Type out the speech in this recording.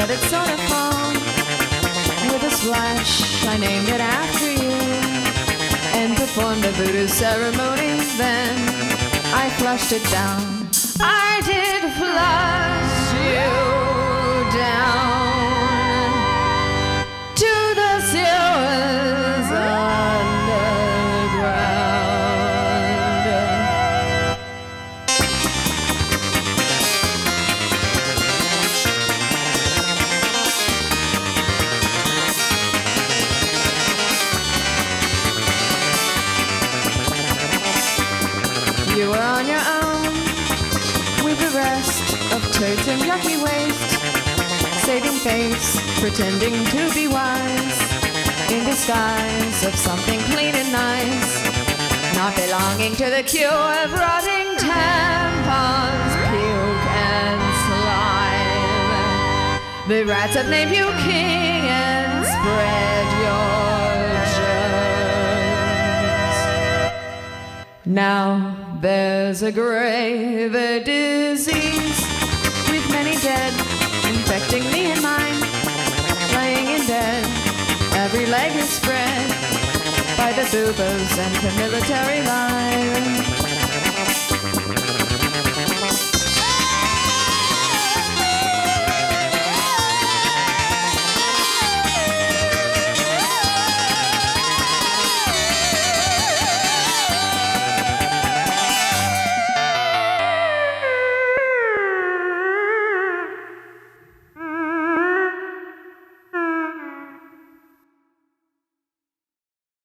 but it's sort of fun. With a splash, I named it after you and performed a voodoo ceremony. Then I flushed it down. I did flush you down to the sewers underground. You were on your own with the rest of turds and yucky waste, saving face, pretending to be wise, in disguise of something clean and nice, not belonging to the queue of rotting tampons, puke and slime. The rats have named you king and spread your germs. Now there's a grave, a disease, with many dead, infecting me and mine. Laying in bed, every leg is spread by the boobos and the military line.